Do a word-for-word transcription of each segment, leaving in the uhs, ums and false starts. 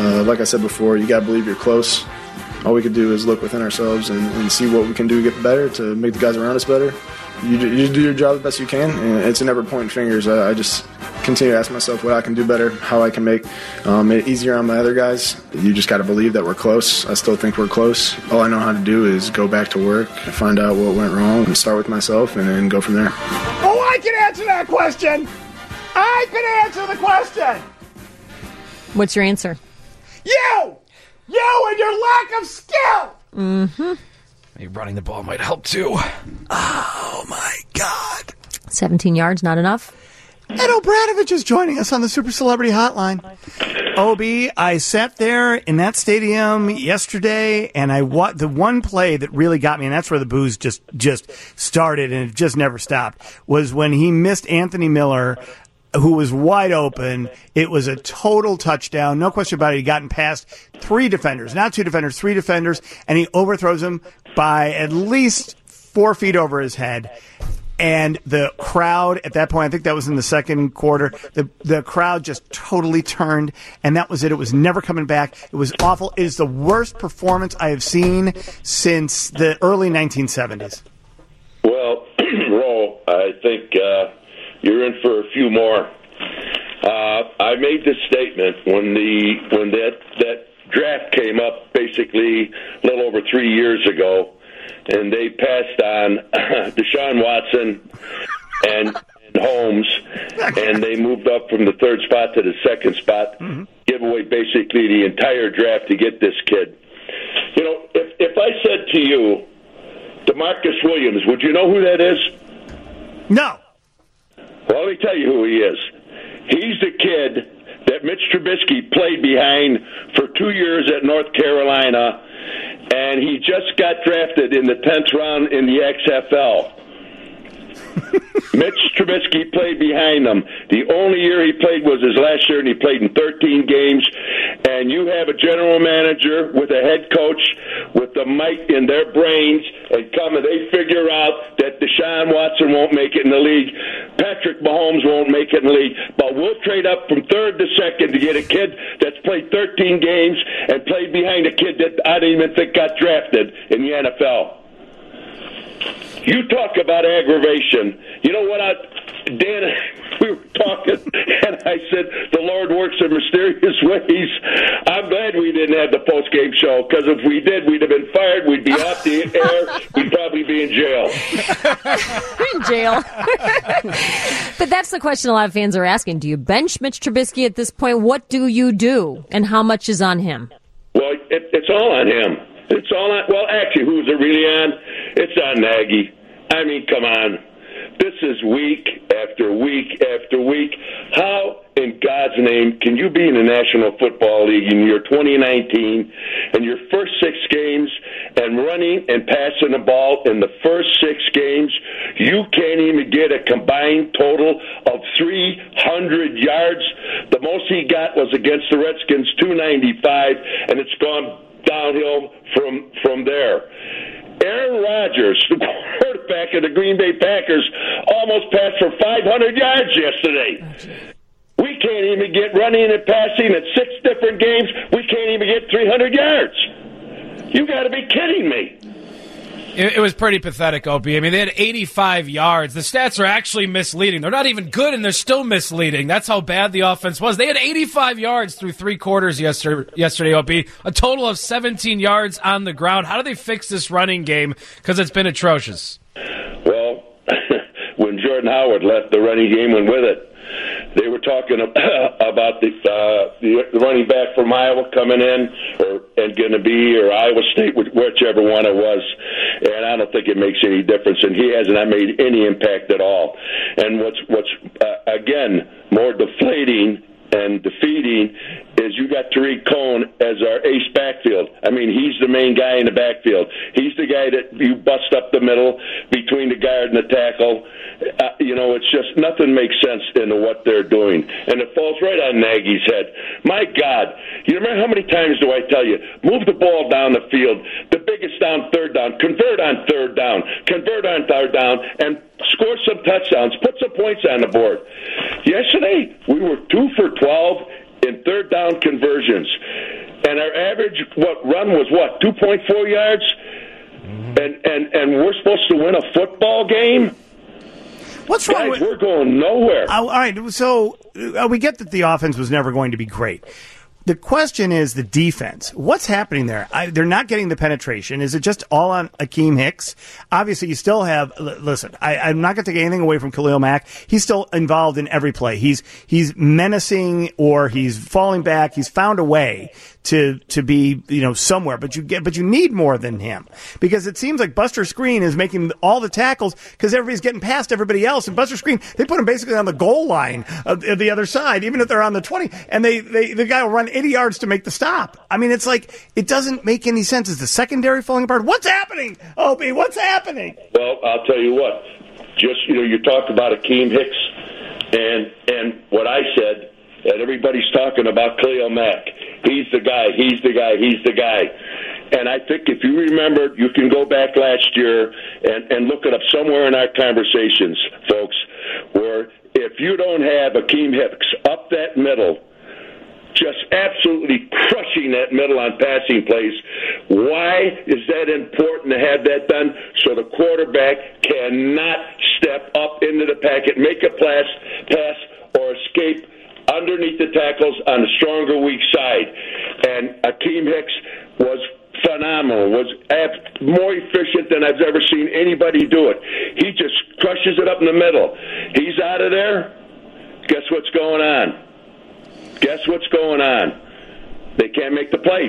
Uh, like I said before, you got to believe you're close. All we can do is look within ourselves and, and see what we can do to get better, to make the guys around us better. You, you do your job the best you can, and it's never pointing fingers. I, I just continue to ask myself what I can do better, how I can make um, it easier on my other guys. You just got to believe that we're close. I still think we're close. All I know how to do is go back to work, find out what went wrong, and start with myself, and then go from there. Oh, I can answer that question. I can answer the question. What's your answer? You! You and your lack of skill! Mm-hmm. Maybe running the ball might help, too. Oh, my God. seventeen yards, not enough? Ed O'Bradovich is joining us on the Super Celebrity Hotline. Obi, I sat there in that stadium yesterday, and I wa- the one play that really got me, and that's where the booze just, just started, and it just never stopped, was when he missed Anthony Miller, who was wide open. It was a total touchdown. No question about it. He'd gotten past three defenders, not two defenders, three defenders, and he overthrows him by at least four feet over his head. And the crowd at that point, I think that was in the second quarter, the the crowd just totally turned, and that was it. It was never coming back. It was awful. It is the worst performance I have seen since the early nineteen seventies. Well, Ro, I think uh, you're in for a few more. Uh, I made this statement when the when that, that draft came up basically a little over three years ago, and they passed on Deshaun Watson and, and Holmes, and they moved up from the third spot to the second spot, mm-hmm. give away basically the entire draft to get this kid. You know, if if I said to you, DeMarcus Williams, would you know who that is? No. Well, let me tell you who he is. He's the kid that Mitch Trubisky played behind for two years at North Carolina, and he just got drafted in the tenth round in the X F L. Mitch Trubisky played behind them. The only year he played was his last year, and he played in thirteen games. And you have a general manager with a head coach with the might in their brains, and come and they figure out that Deshaun Watson won't make it in the league, Patrick Mahomes won't make it in the league, but we'll trade up from third to second to get a kid that's played thirteen games and played behind a kid that I didn't even think got drafted in the N F L. You talk about aggravation. You know what, I, Dan, we were talking, and I said, the Lord works in mysterious ways. I'm glad we didn't have the post-game show, because if we did, we'd have been fired, we'd be off the air, we'd probably be in jail. In jail. But that's the question a lot of fans are asking. Do you bench Mitch Trubisky at this point? What do you do, and how much is on him? Well, it, it's all on him. It's all on, well, actually, who's it really on? It's on Nagy. I mean, come on. This is week after week after week. How, in God's name, can you be in the National Football League in year twenty nineteen and your first six games and running and passing the ball in the first six games, you can't even get a combined total of three hundred yards? The most he got was against the Redskins, two ninety-five, and it's gone downhill from from there. Aaron Rodgers, the quarterback of the Green Bay Packers, almost passed for five hundred yards yesterday. We can't even get running and passing at six different games. We can't even get three hundred yards. You got to be kidding me. It, it was pretty pathetic, Opie. I mean, they had eighty-five yards. The stats are actually misleading. They're not even good, and they're still misleading. That's how bad the offense was. They had eighty-five yards through three quarters yesterday, yesterday Opie. A total of seventeen yards on the ground. How do they fix this running game? Because it's been atrocious. Well, when Jordan Howard left, the running game went with it. They were talking about the, uh, the running back from Iowa coming in, or and going to be, or Iowa State, whichever one it was. And I don't think it makes any difference. And he has not made any impact at all. And what's what's uh, again more deflating and defeating is you got Tariq Cohen as our ace backfield. I mean, he's the main guy in the backfield. He's the guy that you bust up the middle between the guard and the tackle. Uh, you know, it's just nothing makes sense into what they're doing. And it falls right on Nagy's head. My God, you remember how many times do I tell you, move the ball down the field, the biggest down, third down, convert on third down, convert on third down, and score some touchdowns, put some points on the board. Yesterday, we were two for twelve in third down conversions. and our average what run was what two point four yards, mm-hmm. and and and we're supposed to win a football game. What's wrong Guys, with? We're going nowhere. Uh, all right, so uh, we get that the offense was never going to be great. The question is the defense. What's happening there? I, they're not getting the penetration. Is it just all on Akeem Hicks? Obviously, you still have. L- listen, I, I'm not going to take anything away from Khalil Mack. He's still involved in every play. He's he's menacing or he's falling back. He's found a way to to be you know somewhere. But you get but you need more than him because it seems like Buster Skrine is making all the tackles because everybody's getting past everybody else. And Buster Skrine, they put him basically on the goal line of, of the other side, even if they're on the twenty, and they, they the guy will run eighty yards to make the stop. I mean, it's like, it doesn't make any sense. Is the secondary falling apart? What's happening, Opie? What's happening? Well, I'll tell you what. Just, you know, you talked about Akeem Hicks and and what I said, and everybody's talking about Khalil Mack. He's the guy, he's the guy, he's the guy. And I think if you remember, you can go back last year and, and look it up somewhere in our conversations, folks, where if you don't have Akeem Hicks up that middle, just absolutely crushing that middle on passing plays. Why is that important to have that done? So the quarterback cannot step up into the packet, make a pass, pass or escape underneath the tackles on the stronger weak side. And Akeem Hicks was phenomenal, was more efficient than I've ever seen anybody do it. He just crushes it up in the middle. He's out of there. Guess what's going on? Guess what's going on? They can't make the plays.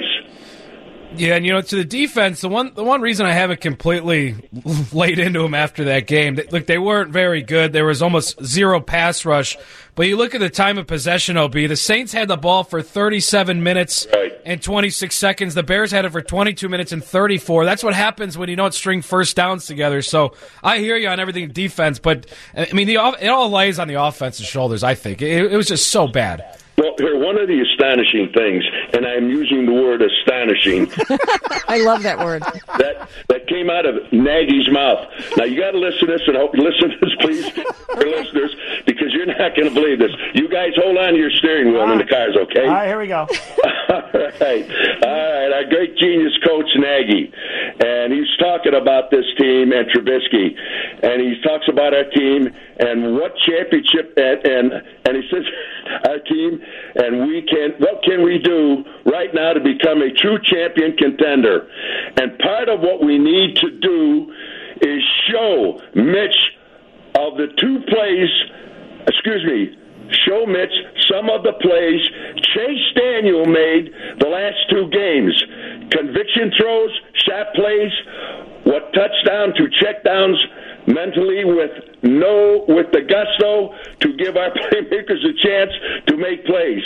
Yeah, and you know, to the defense, the one the one reason I haven't completely laid into them after that game, they, look, they weren't very good. There was almost zero pass rush. But you look at the time of possession, O B, the Saints had the ball for thirty-seven minutes right. and twenty-six seconds. The Bears had it for twenty-two minutes and thirty-four. That's what happens when you don't string first downs together. So I hear you on everything defense, but, I mean, the it all lays on the offense's shoulders, I think. It, it was just so bad. Well, here, one of the astonishing things, and I'm using the word astonishing. I love that word. That that came out of Nagy's mouth. Now, you got to listen to this, and I hope you listen to this, please, your listeners, because you're not going to believe this. You guys hold on to your steering wheel in the cars, okay? All right, here we go. All right. All right, our great genius coach, Nagy. And he's talking about this team and Trubisky. And he talks about our team and what championship, and, and, and he says, our team, and we can, what can we do right now to become a true champion contender? And part of what we need to do is show Mitch of the two plays, excuse me, show Mitch some of the plays Chase Daniel made the last two games. Conviction throws, shot plays, what touchdown to check downs mentally with no with the gusto to give our playmakers a chance to make plays.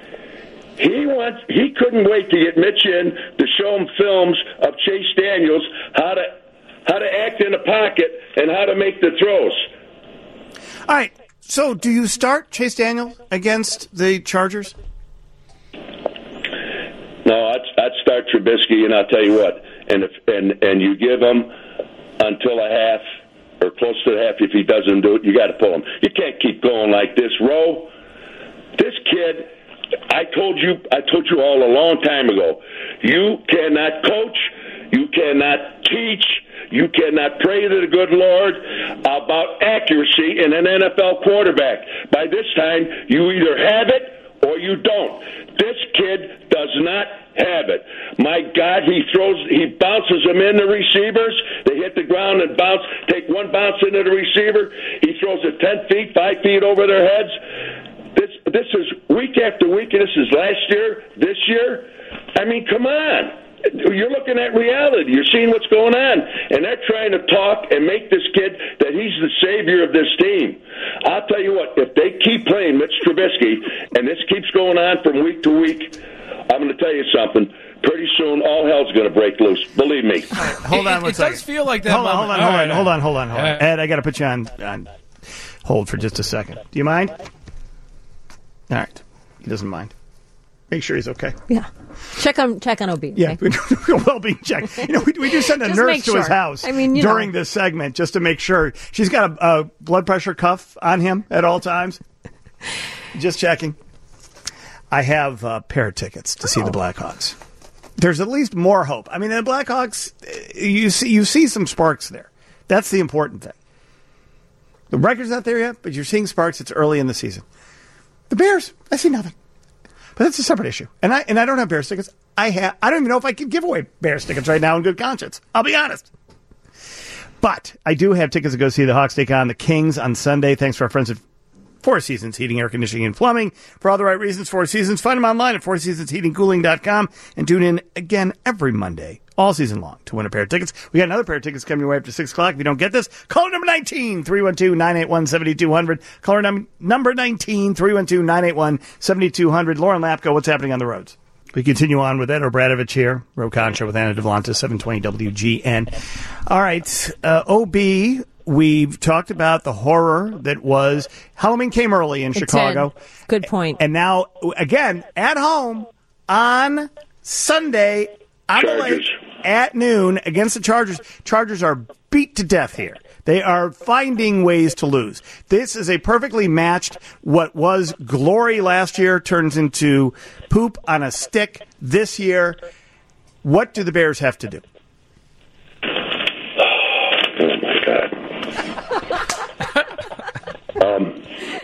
He wants he couldn't wait to get Mitch in to show him films of Chase Daniels how to how to act in the pocket and how to make the throws. All right. So, do you start Chase Daniel against the Chargers? No, I'd, I'd start Trubisky, and I'll tell you what, and if and and you give him until a half or close to the half. If he doesn't do it, you got to pull him. You can't keep going like this, Roe. This kid, I told you, I told you all a long time ago. You cannot coach, you cannot teach. You cannot pray to the good Lord about accuracy in an N F L quarterback. By this time, you either have it or you don't. This kid does not have it. My God, he throws, he bounces them in the receivers. They hit the ground and bounce, take one bounce into the receiver. He throws it ten feet, five feet over their heads. This, this is week after week, and this is last year, this year. I mean, come on. You're looking at reality. You're seeing what's going on. And they're trying to talk and make this kid that he's the savior of this team. I'll tell you what, if they keep playing Mitch Trubisky and this keeps going on from week to week, I'm going to tell you something. Pretty soon, all hell's going to break loose. Believe me. Right, hold on it, one it second. does feel like that. Hold on, hold on, hold on, hold on, hold on, hold on. Uh, Ed, I got to put you on, on hold for just a second. Do you mind? All right. He doesn't mind. Make sure he's okay. Yeah. Check on check on O B. Okay? Yeah, well-being check. You know, we, we do send a Just nurse make to sure. his house I mean, you during know. this segment just to make sure. She's got a, a blood pressure cuff on him at all times. Just checking. I have a pair of tickets to see oh. the Blackhawks. there's at least more hope. I mean, the Blackhawks, you see, you see some sparks there. That's the important thing. The record's not there yet, but you're seeing sparks. It's early in the season. The Bears, I see nothing. But that's a separate issue. And I and I don't have Bears tickets. I have. I don't even know if I can give away Bears tickets right now in good conscience. I'll be honest. But I do have tickets to go see the Hawks take on the Kings on Sunday. Thanks to our friends at Four Seasons Heating, Air Conditioning, and Plumbing. For all the right reasons, Four Seasons. Find them online at four seasons heating cooling dot com and tune in again every Monday, all season long, to win a pair of tickets. We got another pair of tickets coming your way after six o'clock. If you don't get this, call number nineteen, three one two, nine eight one, seven two zero zero. Caller num- number nineteen, three one two, nine eight one, seven two zero zero. Lauren Lapko, what's happening on the roads? We continue on with Ed Obradovich here. Roe Concha with Anna Devlanta, seven twenty W G N. All right, uh, O B, we've talked about the horror that was Halloween came early in It Chicago. did. Good point. And now, again, at home on Sunday, on the lake, at noon against the Chargers. Chargers are beat to death here. They are finding ways to lose. This is a perfectly matched, what was glory last year turns into poop on a stick this year. What do the Bears have to do? Oh, my God. um,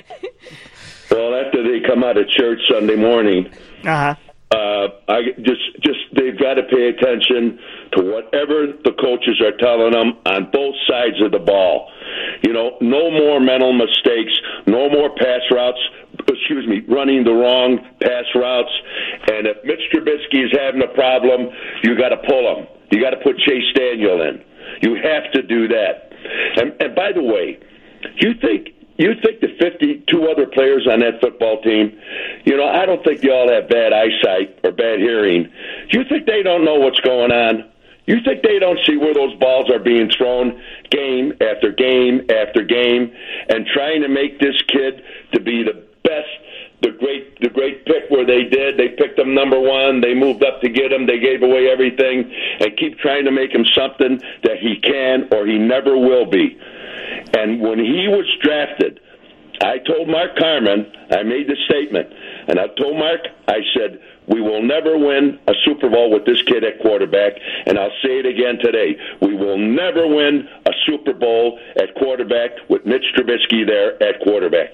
well, after they come out of church Sunday morning, Uh-huh. uh, I just, just they've got to pay attention to whatever the coaches are telling them on both sides of the ball. You know, no more mental mistakes, no more pass routes, excuse me, running the wrong pass routes. And if Mitch Trubisky is having a problem, you got to pull him. You got to put Chase Daniel in. You have to do that. And, and by the way, you think you think the fifty-two other players on that football team, you know, I don't think they all have bad eyesight or bad hearing. You think they don't know what's going on? You think they don't see where those balls are being thrown game after game after game, and trying to make this kid to be the best, the great, the great pick where they did. They picked him number one. They moved up to get him. They gave away everything, and keep trying to make him something that he can or he never will be. And when he was drafted, I told Mark Carman, I made the statement, and I told Mark, I said, we will never win a Super Bowl with this kid at quarterback, and I'll say it again today. We will never win a Super Bowl at quarterback with Mitch Trubisky there at quarterback.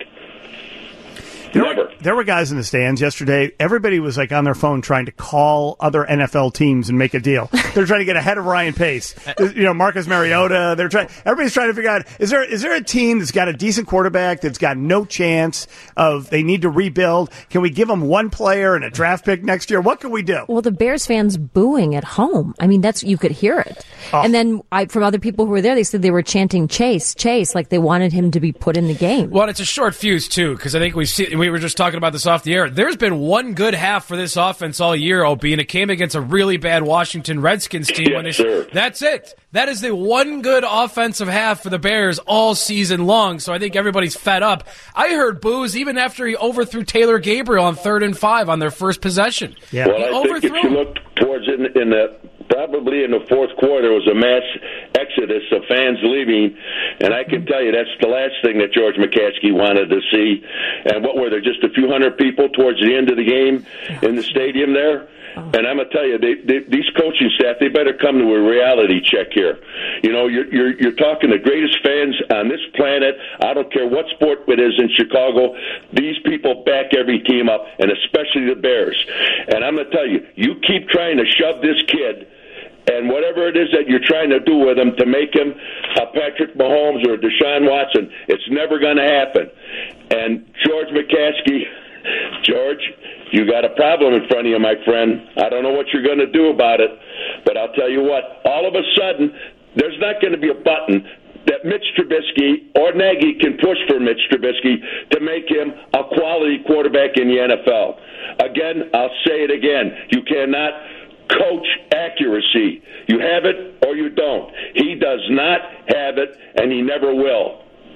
There Never. were, there were guys in the stands yesterday. Everybody was like on their phone trying to call other N F L teams and make a deal. They're trying to get ahead of Ryan Pace. You know, Marcus Mariota. They're trying. Everybody's trying to figure out, is there is there a team that's got a decent quarterback that's got no chance of, they need to rebuild? Can we give them one player and a draft pick next year? What can we do? Well, the Bears fans booing at home. I mean, that's, you could hear it. Oh. And then I, from other people who were there, they said they were chanting Chase, Chase, like they wanted him to be put in the game. Well, it's a short fuse, too, because I think we've seen, we were just talking about this off the air. There's been one good half for this offense all year, O B, and it came against a really bad Washington Redskins team. Yes, when they sir. That's it. That is the one good offensive half for the Bears all season long, so I think everybody's fed up. I heard boos even after he overthrew Taylor Gabriel on third and five on their first possession. Yeah. Well, He I overthrew think if you him. look towards in, in the probably in the fourth quarter, it was a mass exodus of fans leaving, and I can tell you that's the last thing that George McCaskey wanted to see. And what were there, just a few hundred people towards the end of the game in the stadium there? And I'm gonna tell you, they, they, these coaching staff, they better come to a reality check here. You know, you're, you're you're talking the greatest fans on this planet. I don't care what sport it is in Chicago. These people back every team up, and especially the Bears. And I'm gonna tell you, you keep trying to shove this kid, and whatever it is that you're trying to do with him to make him a Patrick Mahomes or a Deshaun Watson, it's never going to happen. And George McCaskey, George, you got a problem in front of you, my friend. I don't know what you're going to do about it, but I'll tell you what, all of a sudden, there's not going to be a button that Mitch Trubisky or Nagy can push for Mitch Trubisky to make him a quality quarterback in the N F L. Again, I'll say it again. You cannot coach accuracy. You have it or you don't. He does not have it, and he never will.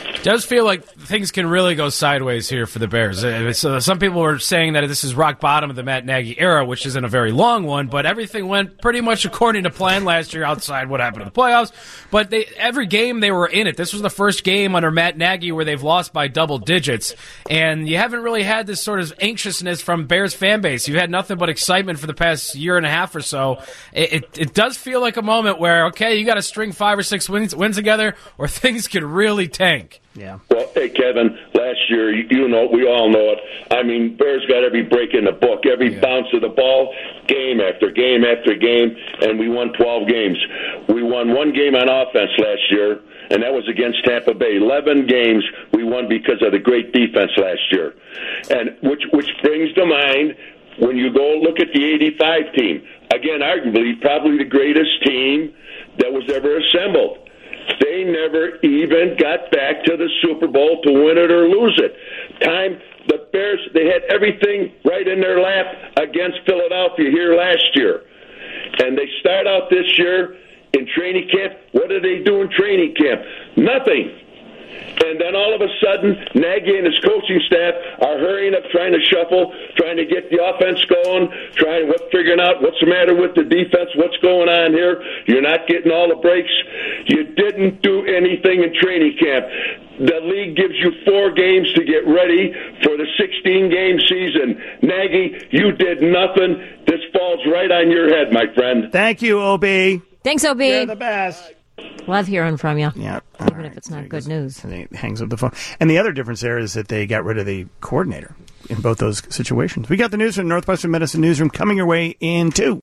It does feel like things can really go sideways here for the Bears. So some people were saying that this is rock bottom of the Matt Nagy era, which isn't a very long one, but everything went pretty much according to plan last year outside what happened in the playoffs. But they, every game they were in it. This was the first game under Matt Nagy where they've lost by double digits. And you haven't really had this sort of anxiousness from Bears fan base. You've had nothing but excitement for the past year and a half or so. It, it, it does feel like a moment where, okay, you got to string five or six wins, wins together or things could really tank. Yeah. Well, hey, Kevin, last year, you, you know, we all know it. I mean, Bears got every break in the book, every yeah. bounce of the ball, game after game after game, and we won twelve games. We won one game on offense last year, and that was against Tampa Bay. eleven games we won because of the great defense last year. And which, which brings to mind, when you go look at the eighty-five team, again, arguably, probably the greatest team that was ever assembled. They never even got back to the Super Bowl to win it or lose it. Time, the Bears, they had everything right in their lap against Philadelphia here last year. And they start out this year in training camp. What do they do in training camp? Nothing. And then all of a sudden, Nagy and his coaching staff are hurrying up, trying to shuffle, trying to get the offense going, trying what, figuring out what's the matter with the defense, what's going on here. You're not getting all the breaks. You didn't do anything in training camp. The league gives you four games to get ready for the sixteen-game season. Nagy, you did nothing. This falls right on your head, my friend. Thank you, O B. Thanks, O B. You're the best. Love hearing from you. Yeah, even right. if it's not good news. And he hangs up the phone. And the other difference there is that they got rid of the coordinator in both those situations. We got the news from Northwestern Medicine Newsroom coming your way in two.